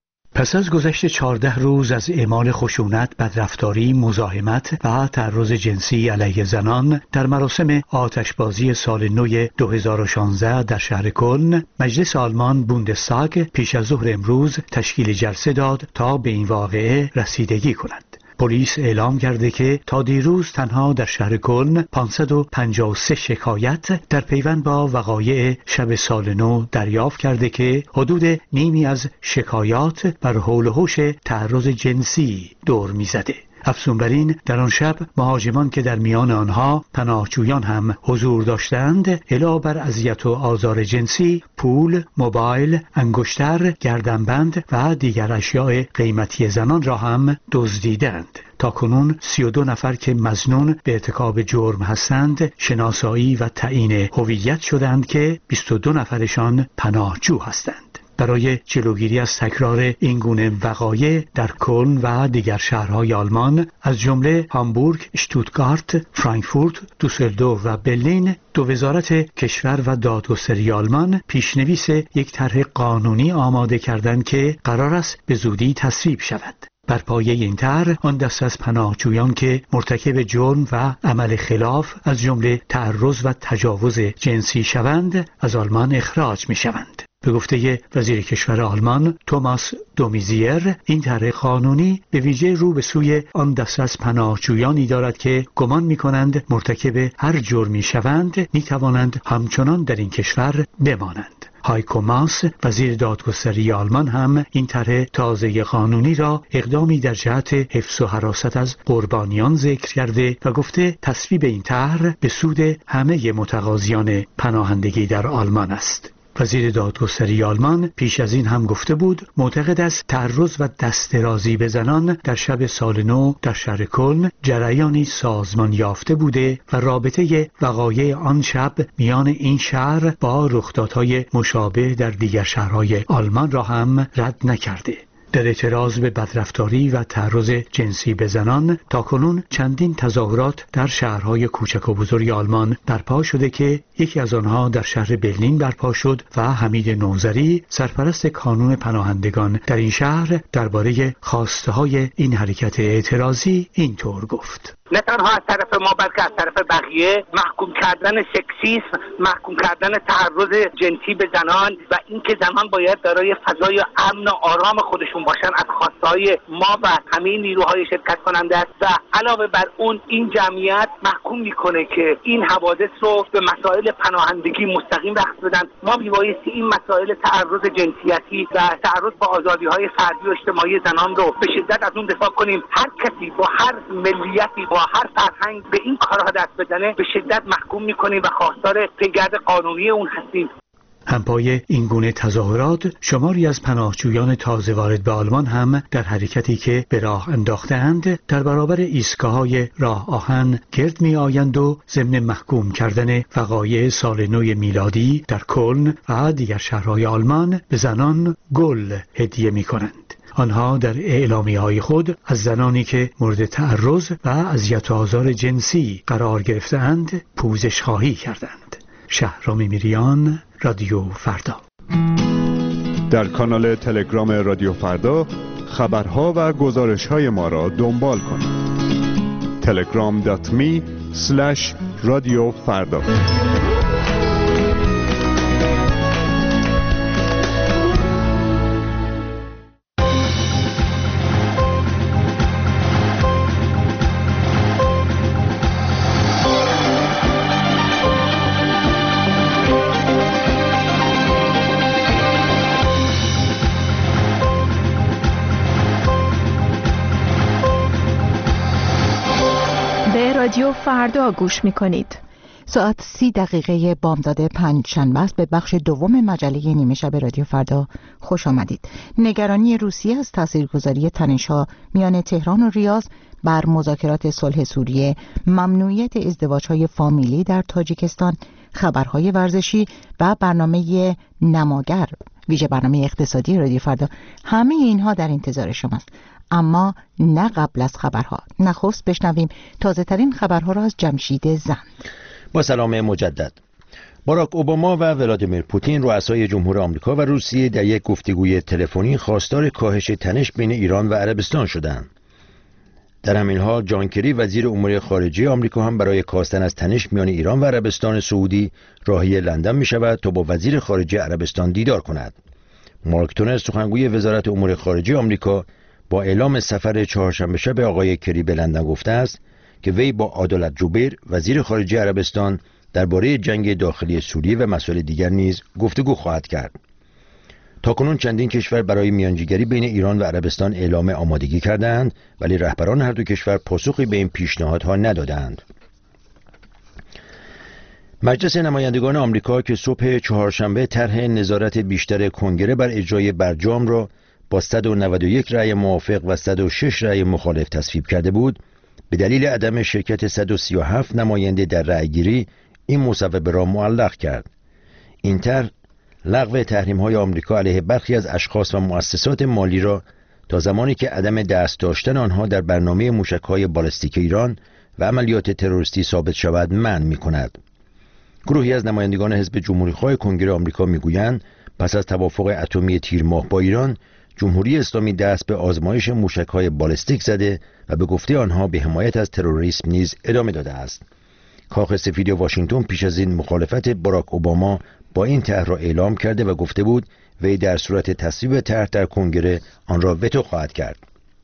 Speaker 19: پس از گذشت چهارده روز از اعمال خشونت، بدرفتاری، مزاحمت و تعرض جنسی علیه زنان در مراسم آتشبازی سال نو دو هزار و شانزده در شهر کلن، مجلس آلمان بوندستاگ پیش از ظهر امروز تشکیل جلسه داد تا به این واقعه رسیدگی کند. پلیس اعلام کرده که تا دیروز تنها در شهر کلن پانصد و پنجاه و سه شکایت در پیوند با وقایع شب سال نو دریافت کرده که حدود نیمی از شکایات بر حول و حوش تعرض جنسی دور می‌زده. افزون بر این، در آن شب مهاجمان که در میان آنها پناهجویان هم حضور داشتند، علاوه بر اذیت و آزار جنسی، پول، موبایل، انگشتر، گردنبند و دیگر اشیاء قیمتی زنان را هم دزدیدند. تا کنون سی و دو نفر که مظنون به ارتکاب جرم هستند شناسایی و تعیین هویت شدند که بیست و دو نفرشان پناهجو هستند. برای جلوگیری از تکرار این گونه وقایع در کلن و دیگر شهرهای آلمان از جمله هامبورگ، اشتوتگارت، فرانکفورت، دوسلدورف و برلین، دو وزارت کشور و دادگستری آلمان پیشنویس یک طرح قانونی آماده کردند که قرار است به زودی تصویب شود. بر پایه این طرح آن دست از پناهجویان که مرتکب جرم و عمل خلاف از جمله تعرض و تجاوز جنسی شوند از آلمان اخراج می شوند. به گفته وزیر کشور آلمان توماس دومیزیر، این طرح قانونی به ویژه رو به سوی آن دسته از پناهجویانی دارد که گمان می‌کنند مرتکب هر جرمی شوند می‌توانند همچنان در این کشور بمانند. هایکو ماس، وزیر دادگستری آلمان، هم این طرح تازه قانونی را اقدامی در جهت حفظ و حراست از قربانیان ذکر کرده و گفته تصویب این طرح به سود همه متقاضیان پناهندگی در آلمان است. وزیر دادگستری آلمان پیش از این هم گفته بود معتقد است تعرض و دست درازی به زنان در شب سال نو در شهر کلن جریانی سازمان یافته بوده و رابطه وقایع آن شب میان این شهر با رخدادهای مشابه در دیگر شهرهای آلمان را هم رد نکرده. در اعتراض به بدرفتاری و تعرض جنسی به زنان تاکنون چندین تظاهرات در شهرهای کوچک و بزرگ آلمان برپا شده که یکی از آنها در شهر برلین برپا شد و حمید نوذری، سرپرست کانون پناهندگان در این شهر، درباره خواسته های این حرکت اعتراضی اینطور گفت:
Speaker 20: نه تنها از طرف ما بلکه از طرف بقیه محکوم کردن سکسیسم، محکوم کردن تعرض جنسی به زنان و اینکه زنان باید دارای فضای امن و آرام خودشون باشن از خواستهای ما و همه نیروهای شرکت کننده است و علاوه بر اون این جمعیت محکوم میکنه که این حوادث رو به مسائل پناهندگی مستقیم بحث بدن. ما میبایستی این مسائل تعرض جنسیتی و تعرض به آزادی‌های فردی و اجتماعی زنان رو به شدت از اون دفاع کنیم. هر کسی با هر ملیتی با هر فرهنگ به این کارها دست بزنه به شدت محکوم میکنیم و خواستار پیگرد قانونی اون هستیم.
Speaker 19: همپای این گونه تظاهرات شماری از پناهجویان تازه وارد به آلمان هم در حرکتی که به راه انداختند در برابر ایستگاه‌های راه آهن گرد می آیند و ضمن محکوم کردن وقایع سال نو میلادی در کلن و دیگر شهرهای آلمان به زنان گل هدیه می کنند. آنها در اعلامیه‌های خود از زنانی که مورد تعرض و اذیت و آزار جنسی قرار گرفته‌اند پوزش خواهی کردند. شهرام میریان، رادیو فردا.
Speaker 21: در کانال تلگرام رادیو فردا خبرها و گزارش‌های ما را دنبال کنید. تلگرام دات می اسلش رادیو فردا.
Speaker 18: رادیو فردا گوش میکنید.
Speaker 1: ساعت سی دقیقه بامداد پنج شنبه است. به بخش دوم مجله نیمه شب رادیو فردا خوش آمدید. نگرانی روسیه از تاثیرگذاری تنش‌ها میان تهران و ریاض بر مذاکرات صلح سوریه، ممنوعیت ازدواج‌های فامیلی در تاجیکستان، خبرهای ورزشی و برنامه نماگر، ویژه برنامه اقتصادی رادیو فردا، همه اینها در انتظار شماست. اما نه قبل از خبرها. نخست بشنویم تازه ترین خبرها را از جمشید زند.
Speaker 2: با سلام مجدد. باراک اوباما و ولادیمیر پوتین رؤسای جمهور آمریکا و روسیه در یک گفتگوی تلفنی خواستار کاهش تنش بین ایران و عربستان شدند. در همین حال جان کری وزیر امور خارجه آمریکا هم برای کاستن از تنش میان ایران و عربستان سعودی راهی لندن می شود تا با وزیر خارجه عربستان دیدار کند. مارک تونر سخنگوی وزارت امور خارجه آمریکا با اعلام سفر چهارشنبه شب آقای کری به لندن گفته است که وی با عادل جبیر وزیر خارجه عربستان درباره جنگ داخلی سوریه و مسائل دیگر نیز گفتگو خواهد کرد. تاکنون چندین کشور برای میانجیگری بین ایران و عربستان اعلام آمادگی کردند، ولی رهبران هر دو کشور پاسخی به این پیشنهادها ندادند. مجلس نمایندگان آمریکا که صبح چهارشنبه طرح نظارت بیشتر کنگره بر اجرای برجام را با صد و نود و یک رأی موافق و صد و شش رأی مخالف تصویب کرده بود، به دلیل عدم شرکت صد و سی و هفت نماینده در رأیگیری این مصوبه را معلق کرد. این طرح لغو تحریم‌های آمریکا علیه برخی از اشخاص و مؤسسات مالی را تا زمانی که عدم دست داشتن آنها در برنامه موشک‌های بالستیک ایران و عملیات تروریستی ثابت شود منع می‌کند. گروهی از نمایندگان حزب جمهوری‌خواه کنگره آمریکا می‌گویند پس از توافق اتمی تیر ماه با ایران، جمهوری اسلامی دست به آزمایش موشک‌های بالستیک زده و به گفته آنها به حمایت از تروریسم نیز ادامه داده است. کاخ سفید واشنگتن پیش از این مخالفت باراک اوباما با این طرح را اعلام کرده و گفته بود وی در صورت تصویب طرح در کنگره آن را وتو خواهد کرد.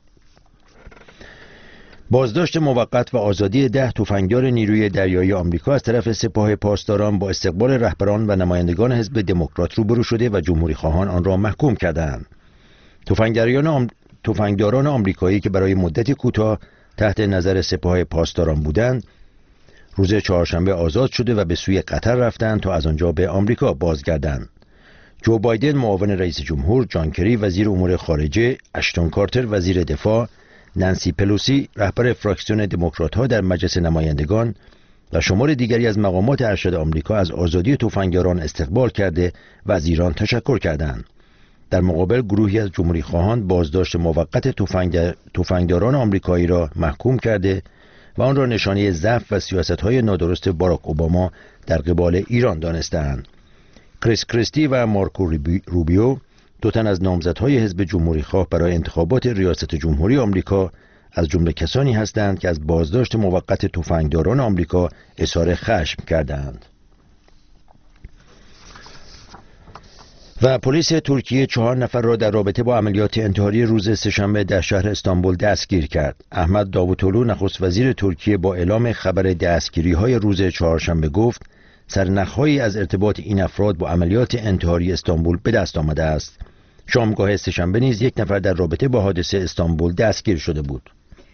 Speaker 2: بازداشت موقت و آزادی ده تفنگدار نیروی دریایی آمریکا از طرف سپاه پاسداران با استقبال رهبران و نمایندگان حزب دموکرات روبرو شده و جمهوری خواهان آن را محکوم کردند. تفنگداران آم... تفنگداران آمریکایی که برای مدتی کوتاه تحت نظر سپاه پاسداران بودند، روز چهارشنبه آزاد شده و به سوی قطر رفتند تا از آنجا به آمریکا بازگردند. جو بایدن معاون رئیس جمهور، جان کری وزیر امور خارجه، اشتون کارتر وزیر دفاع، نانسی پلوسی رهبر فراکسیون دموکرات‌ها در مجلس نمایندگان و شمار دیگری از مقامات ارشد آمریکا از آزادی تفنگداران استقبال کرده و از ایران تشکر کردند. در مقابل گروهی از جمهوری خواهان بازداشت موقت تفنگ... تفنگداران آمریکایی را محکوم کرده و آن را نشانه ضعف و سیاست‌های نادرست باراک اوباما در قبال ایران دانسته‌اند. کریس کریستی و مارکو روبیو، دو تن از نامزدهای حزب جمهوری‌خواه برای انتخابات ریاست جمهوری آمریکا، از جمله کسانی هستند که از بازداشت موقت تفنگداران آمریکا اظهار خشم کردند. و پلیس ترکیه چهار نفر را در رابطه با عملیات انتحاری روز سه‌شنبه در شهر استانبول دستگیر کرد. احمد داوطلو نخست وزیر ترکیه با اعلام خبر دستگیری‌های روز چهارشنبه گفت سرنخ‌هایی از ارتباط این افراد با عملیات انتحاری استانبول به دست آمده است. شامگاه سه‌شنبه نیز یک نفر در رابطه با حادثه استانبول دستگیر شده بود.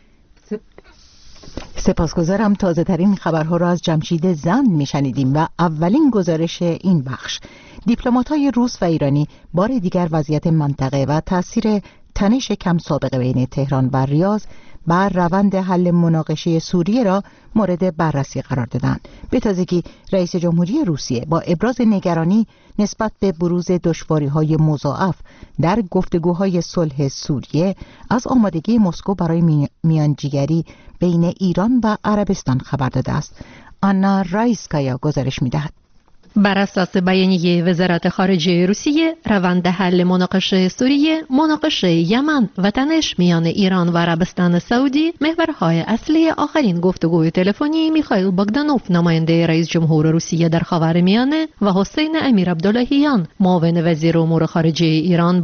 Speaker 1: سپاسگزارم. تازه ترین خبرها را از جمشید زند میشنیدیم و اولین گزارش این بخش. دیپلمات‌های روس و ایرانی بار دیگر وضعیت منطقه و تأثیر تنش کم سابقه بین تهران و ریاض بر روند حل مناقشه سوریه را مورد بررسی قرار دادند. به تازگی رئیس جمهوری روسیه با ابراز نگرانی نسبت به بروز دشواری‌های مضاعف در گفتگوهای صلح سوریه از آمادگی مسکو برای میانجیگری بین ایران و عربستان خبر داده است. آنا رایسکایا گزارش می‌دهد.
Speaker 3: بر اساس بیانیه وزارت خارجه روسیه، روند حل مناقشه سوریه، مناقشه یمن و تنش میان ایران و عربستان سعودی محورهای اصلی آخرین گفتگوی تلفنی میخائیل باگدانوف نماینده رئیس جمهور روسیه در خاورمیانه و حسین امیر عبداللهیان معاون وزیر امور خارجه ایران بود.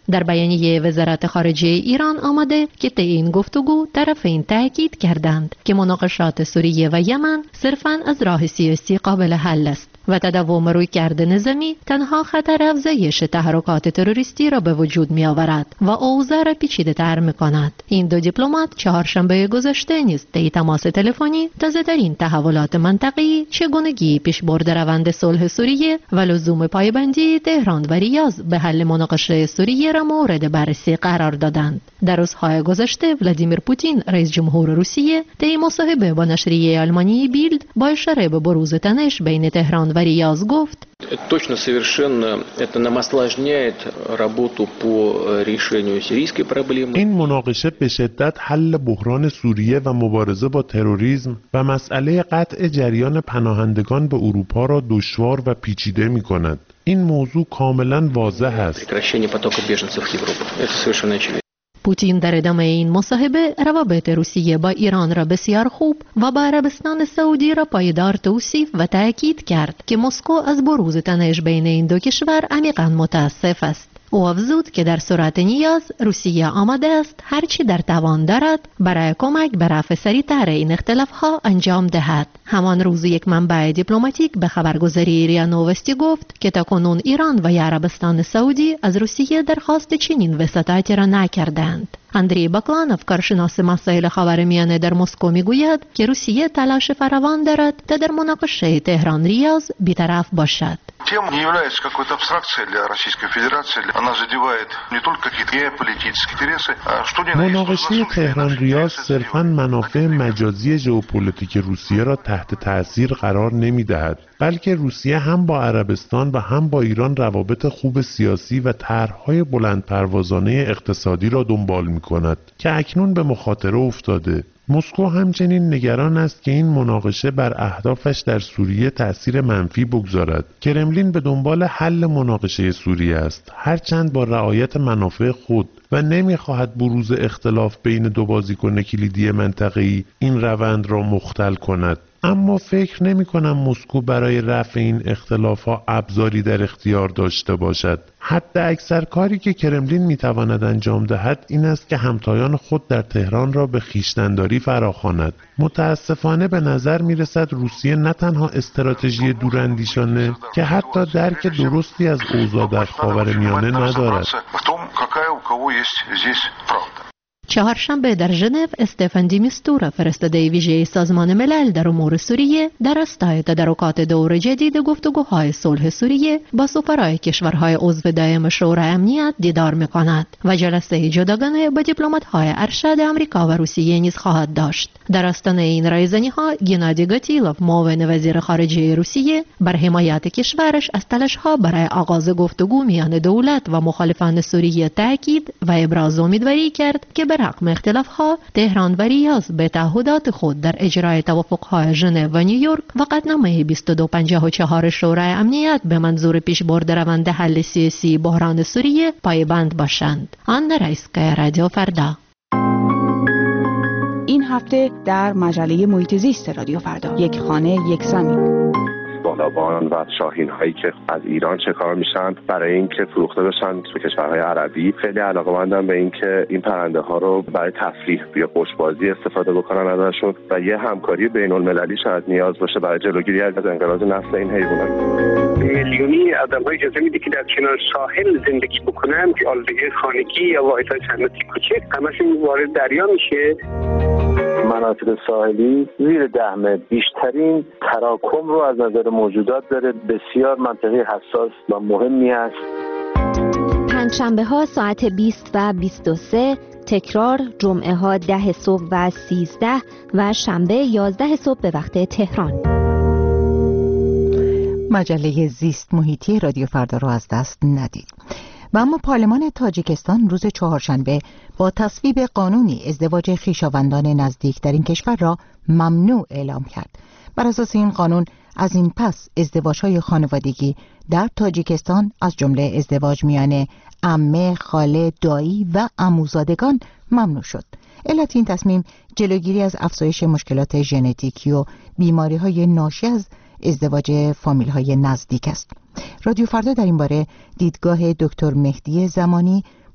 Speaker 3: در بیانیه وزارت خارجه ایران آمده که طی این گفتگو طرفین تاکید کردند که مناقشات سوریه و یمن صرفاً از راه سیاسی قابل حل است و تداوم رویکرد نظامی تنها خطر افزایش تحرکات تروریستی را به وجود می آورد و اوضاع را پیچیده تر می کند. این دو دیپلمات چهارشنبه گذشته نیز طی تماس تلفنی تازه‌ترین تحولات منطقه‌ای، چگونگی پیشبرد روند صلح سوریه و لزوم پایبندی تهران و ریاض به حل مناقشه سوریه را مورد بررسی قرار دادند. در روزهای گذشته ولادیمیر پوتین رئیس جمهور روسیه طی مصاحبه با نشریه آلمانی بیلد با اشاره به بروز تنش بین تهران و ریاض گفت:
Speaker 5: Точно совершенно это нам осложняет работу по решению сирийской проблемы.
Speaker 22: این مناقشه به شدت حل بحران سوریه و مبارزه با تروریسم و مسئله قطع جریان پناهندگان به اروپا را دشوار و پیچیده می‌کند. این موضوع کاملا واضح است.
Speaker 5: Прекращение потока беженцев в Европу. Это совершенно очевидно.
Speaker 3: پوتین در ادامه این مصاحبه روابط روسیه با ایران را بسیار خوب و با عربستان سعودی را پایدار توصیف و تأکید کرد که مسکو از بروز تنش بین این دو کشور عمیقاً متاسف است. او افزود که در صورت نیاز روسیه آماده است هرچی در توان دارد برای کمک به رفع سریع‌تر این اختلاف‌ها انجام دهد. همان روز یک منبع دیپلماتیک به خبرگزاری ریا نووستی گفت که تاکنون ایران و عربستان سعودی از روسیه درخواست چنین وساطتی را نکردند. اندری باکلانوف، کارشناس مسائل خاورمیانه در مسکو، میگوید که روسیه تلاش فراوان دارد تا در مناقشه تهران ریاض بی‌طرف باشد.
Speaker 23: Тема не является какой-то абстракцией для Российской Федерации. Она задевает не только какие-то геополитические интересы, а что ни на есть.
Speaker 22: مناقشه تهران ریاض صرفاً منافع مجازی ژئوپلیتیک روسیه را تحت تأثیر قرار نمی‌دهد، بلکه روسیه هم با عربستان و هم با ایران روابط خوب سیاسی و طرح‌های بلندپروازانه اقتصادی را دنبال می‌کند که اکنون به مخاطره افتاده. مسکو همچنین نگران است که این مناقشه بر اهدافش در سوریه تأثیر منفی بگذارد. کرملین به دنبال حل مناقشه سوریه است، هرچند با رعایت منافع خود، و نمی‌خواهد بروز اختلاف بین دو بازیکن کلیدی منطقه‌ای این روند را مختل کند. اما فکر نمی‌کنم مسکو برای رفع این اختلاف‌ها ابزاری در اختیار داشته باشد. حتی اکثر کاری که کرملین می‌تواند انجام دهد این است که همتایان خود در تهران را به خویشتن‌داری فراخواند. متاسفانه به نظر می‌رسد روسیه نه تنها استراتژی دوراندیشانه که حتی درک درستی از اوضاع در خاورمیانه ندارد.
Speaker 3: چهارشنبه در ژنو استفان دی میستورا، فرستاده ویژه سازمان ملل در امور سوریه، در راستای تدارکات دور جدید گفتگوهای صلح سوریه با سفرای کشورهای عضو دائم شورای امنیت دیدار می‌کند و جلسه جداگانه با دیپلمات‌های ارشد آمریکا و روسیه نیز خواهد داشت. در آستانه این رایزنی‌ها گنادی گاتیلوف، معاون وزیر خارجه روسیه، بر حمایت کشورش از تلاش‌ها برای آغاز گفتگو میان دولت و مخالفان سوریه تاکید و ابراز امیدواری کرد که رغم اختلاف‌ها تهران و ریاض به تعهدات خود در اجرای توافق‌های ژنو و نیویورک و قطعنامه بیست و دو پنجاه و چهار شورای امنیت به منظور پیشبرد روند حل سیاسی بحران سوریه پایبند باشند. آن رئیس‌گاه رادیو فردا.
Speaker 24: این هفته در مجله محیط زیست رادیو فردا، یک خانه یک زمین.
Speaker 25: بالابان و شاهین هایی که از ایران چه کار میشن برای اینکه فروخته بشن به کشورهای عربی. خیلی علاقه‌مندم به اینکه این پرنده ها رو برای تفریح یا قشبازی استفاده بکنن ازشون و یه همکاری بین‌المللی شاید نیاز باشه برای جلوگیری از انقراض نسل این حیوانات.
Speaker 23: میلیونی آدم‌های اجازه میده که در کنار ساحل زندگی بکنن، که آلودگی خانگی یا واحدهای صنعتی کوچک همشون وارد دریا میشه.
Speaker 26: مناطق ساحلی زیر ده متر بیشترین تراکم رو از نظر موجودات داره. بسیار منطقه حساس و مهمی است.
Speaker 27: پنجشنبه ها ساعت بیست و بیست و سه، تکرار جمعه ها ده صبح و سیزده و شنبه یازده صبح به وقت تهران.
Speaker 1: مجله زیست محیطی رادیو فردا را از دست ندید. و اما پارلمان تاجیکستان روز چهارشنبه با تصویب قانونی ازدواج خویشاوندان نزدیک در این کشور را ممنوع اعلام کرد. بر اساس این قانون از این پس ازدواج‌های خانوادگی در تاجیکستان از جمله ازدواج میان عمه، خاله، دایی و عموزادگان ممنوع شد. علت این تصمیم جلوگیری از افزایش مشکلات ژنتیکی و بیماری‌های ناشی از ازدواج فامیل‌های نزدیک است. رادیو فردا در این باره دیدگاه دکتر مهدی زمانی،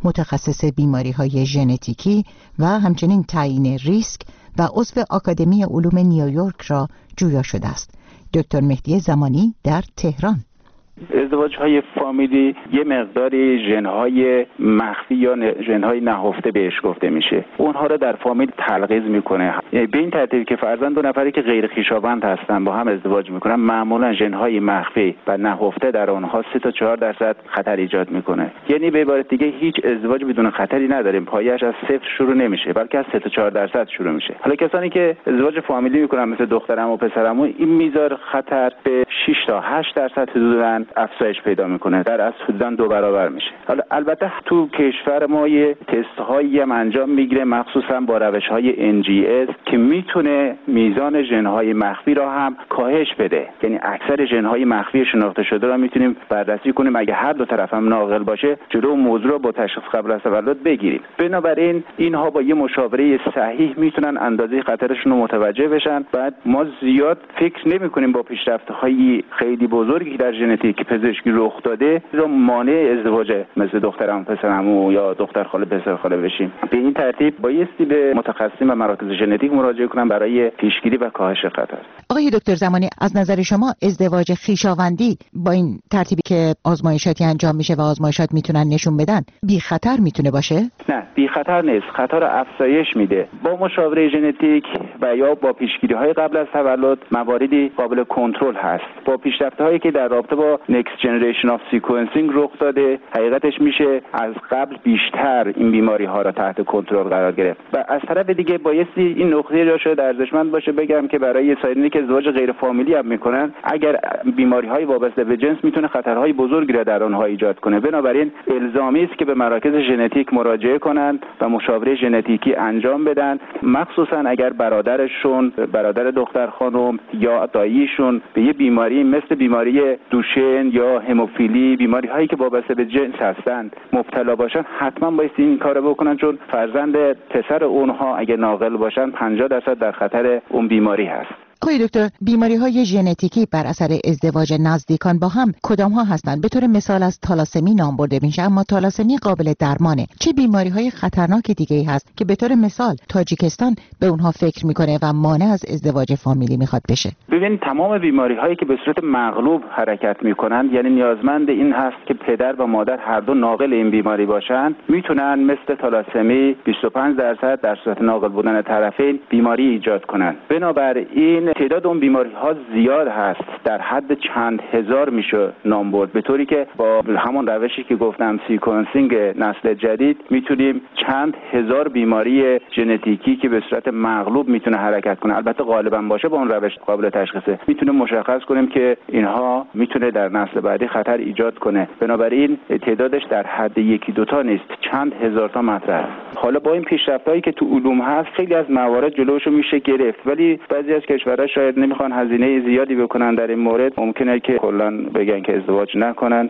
Speaker 1: متخصص بیماری‌های ژنتیکی و همچنین تعیین ریسک و عضو آکادمی علوم نیویورک را جویا شده است. دکتر مهدی زمانی در تهران.
Speaker 6: ازدواج‌های فامیلی یه مقداری ژن‌های مخفی یا ژن‌های نهفته بهش گفته میشه. اونها رو در فامیل تلغیز میکنه. به این ترتیب که فرضاً دو نفری که غیر خویشاوند هستن با هم ازدواج میکنن، معمولاً ژن‌های مخفی و نهفته در آنها سه تا چهار درصد خطر ایجاد میکنه. یعنی به عبارت دیگه هیچ ازدواج بدون خطری نداریم. پایه‌اش از صفر شروع نمیشه، بلکه از سه تا چهار درصد شروع میشه. حالا کسانی که ازدواج فامیلی میکنن مثل دخترم و پسرم، این میزان خطر به شش تا هشت درصد حدوداً افزایش پیدا میکنه، در اصل حدوداً دو برابر میشه. حالا البته تو کشور ما یه تست هایی هم انجام میگیره، مخصوصا با روش های ان جی اس که میتونه میزان ژن های مخفی را هم کاهش بده. یعنی اکثر ژن های مخفی شناخته شده را میتونیم بررسی کنیم، اگه هر دو طرف هم ناقل باشه جلو موضوع رو با تشخیص قبل از تولد بگیریم. بنابراین اینها با یه مشاوره صحیح میتونن اندازه خطرشون رو متوجه بشن. بعد ما زیاد فکر نمیکنیم با پیشرفت‌های خیلی بزرگی در ژنتیک پزشکی رخ داده رو مانع ازدواج مثل دخترم پسرعمو یا دختر خاله پسر خاله بشیم. به این ترتیب بایستی به متخصصین و مراکز ژنتیک مراجعه کنن برای پیشگیری و کاهش خطر.
Speaker 1: آقای دکتر زمانی، از نظر شما ازدواج خویشاوندی با این ترتیبی که آزمایشاتی انجام میشه و آزمایشات میتونن نشون بدن بی خطر میتونه باشه؟
Speaker 6: نه، بی خطر نیست، خطر رو افزایش میده. با مشاوره ژنتیک و یا با پیشگیری های قبل از تولد مواردی قابل کنترل هست. با پیشرفت‌هایی که در رابطه با نکست جنریشن آف سیکونسینگ رخ داده، حقیقتش میشه از قبل بیشتر این بیماری ها را تحت کنترل قرار گرفت. و از طرف دیگه بایستی این نکته را شاید ارزشمند باشه بگم که برای سایرینی که ازدواج غیر فامیلی هم میکنن، اگر بیماری های وابسته به جنس میتونه خطرهای بزرگی را در آنها ایجاد کنه. بنابراین الزامی است که به مراکز ژنتیک مراجعه کنند و مشاوره ژنتیکی انجام بدن، مخصوصا اگر برادرشون، برادر دختر خانم یا داییشون به یه بیماری مثل بیماری دوشن یا هموفیلی، بیماری هایی که وابسته به جنس هستند مبتلا باشن، حتما باید این کارو بکنن، چون فرزند پسر اونها اگه ناقل باشن پنجاه درصد در خطر اون بیماری هست.
Speaker 1: آقای دکتر، بیماری های ژنتیکی بر اثر ازدواج نزدیکان با هم کدام ها هستند؟ به طور مثال از تالاسمی نام برده میشه، اما تالاسمی قابل درمانه. چه بیماری های خطرناک دیگه ای هست که به طور مثال تاجیکستان به اونها فکر میکنه و مانع از ازدواج فامیلی میخواد بشه؟
Speaker 6: ببین، تمام بیماری هایی که به صورت مغلوب حرکت میکنند، یعنی نیازمند این هست که پدر و مادر هر دو ناقل این بیماری باشند، میتونن مثل تالاسمی بیست و پنج درصد در صورت ناقل بودن طرفین بیماری ایجاد کنند. بنابراین تعداد اون بیماری ها زیاد هست، در حد چند هزار میشه نام برد، به طوری که با همون روشی که گفتم سیکونسینگ نسل جدید میتونیم چند هزار بیماری ژنتیکی که به صورت مغلوب میتونه حرکت کنه، البته غالبا باشه با اون روش قابل تشخیصه، میتونیم مشخص کنیم که اینها میتونه در نسل بعدی خطر ایجاد کنه. بنابراین تعدادش در حد یکی دوتا نیست، چند هزار تا مطرح. حالا با این پیشرفتایی که تو علوم هست خیلی از موارد جلوشو میشه گرفت، ولی بعضی از کشورها شاید نمیخوان هزینه زیادی بکنن در این مورد، ممکنه که کلا بگن که ازدواج نکنن.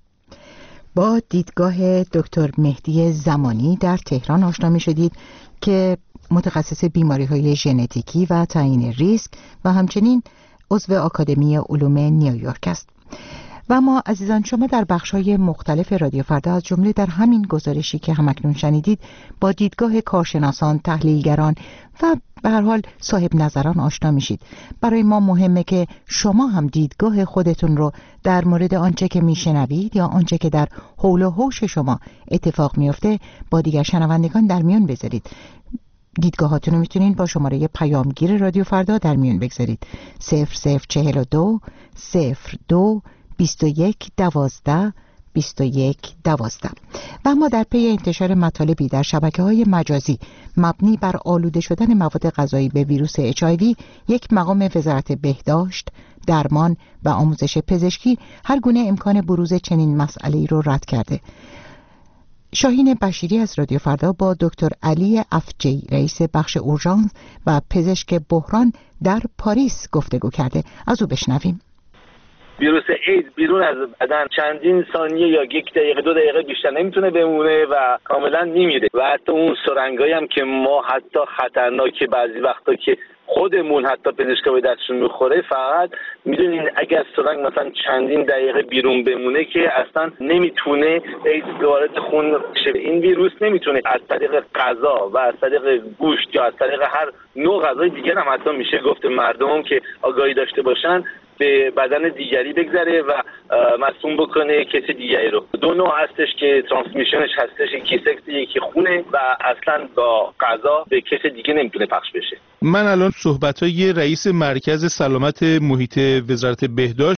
Speaker 1: با دیدگاه دکتر مهدی زمانی در تهران آشنا میشدید که متخصص بیماری‌های ژنتیکی و تعیین ریسک و همچنین عضو آکادمی علوم نیویورک است. و ما عزیزان، شما در بخش‌های مختلف رادیو فردا از جمله در همین گزارشی که همکنون شنیدید با دیدگاه کارشناسان، تحلیلگران و به هر حال صاحب نظران آشنا میشید. برای ما مهمه که شما هم دیدگاه خودتون رو در مورد آنچه که میشنوید یا آنچه که در حول و حوش شما اتفاق میفته با دیگر شنوندگان در میون بذارید. دیدگاهاتون رو میتونین با شماره پیامگیر رادیو فردا در میون بگذارید. صفر صفر چهل و دو صفر دو بیست و یک دوازده بیست و یک دوازده. و ما در پی انتشار مطالبی در شبکه‌های مجازی مبنی بر آلوده شدن مواد غذایی به ویروس اچ آی وی، یک مقام وزارت بهداشت، درمان و آموزش پزشکی هر گونه امکان بروز چنین مسئله‌ای رو رد کرده. شاهین بشیری از رادیو فردا با دکتر علی افجی، رئیس بخش اورژانس و پزشک بحران در پاریس گفتگو کرده. از او بشنویم.
Speaker 7: ویروس ایدز بیرون از بدن چندین ثانیه یا یک دقیقه دو دقیقه بیشتر نمیتونه بمونه و کاملا میمیره. و حتی اون سرنگایی هم که ما حتی خطرناکه بعضی وقتا که خودمون حتی پزشکا به دستشون میخوره، فقط میدونین اگر سرنگ مثلا چندین دقیقه بیرون بمونه که اصلا نمیتونه ایدز وارد خون بشه. این ویروس نمیتونه از طریق غذا و از طریق گوشت یا از طریق هر نوع غذای دیگر هم حتی میشه گفت مردم که آگاهی داشته باشن به بدن دیگری بگذره و مصدوم بکنه کسی دیگری رو. دو نوع هستش که ترانسمیشنش هستش، یکی سکس یکی خونه و اصلا با غذا به کسی دیگه نمیتونه پخش بشه.
Speaker 8: من الان صحبت‌های رئیس مرکز سلامت محیط وزارت بهداشت